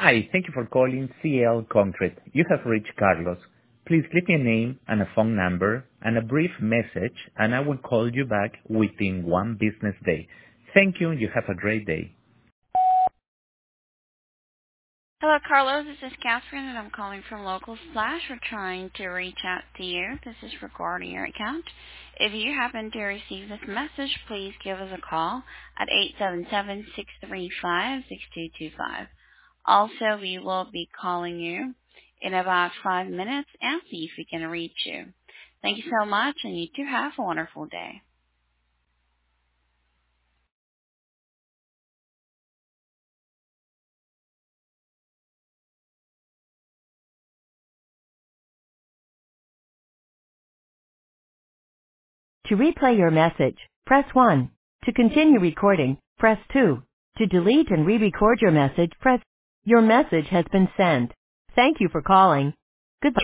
Hi, thank you for calling CL Concrete. You have reached Carlos. Please leave me a name and a phone number and a brief message, and I will call you back within one business day. Thank you. You have a great day. Hello, Carlos. This is Catherine, and I'm calling from Local Splash. We're trying to reach out to you. This is regarding your account. If you happen to receive this message, please give us a call at 877-635-6225. Also, we will be calling you in about 5 minutes and see if we can reach you. Thank you so much, and you too have a wonderful day. To replay your message, press 1. To continue recording, press 2. To delete and re-record your message, press. Your message has been sent. Thank you for calling.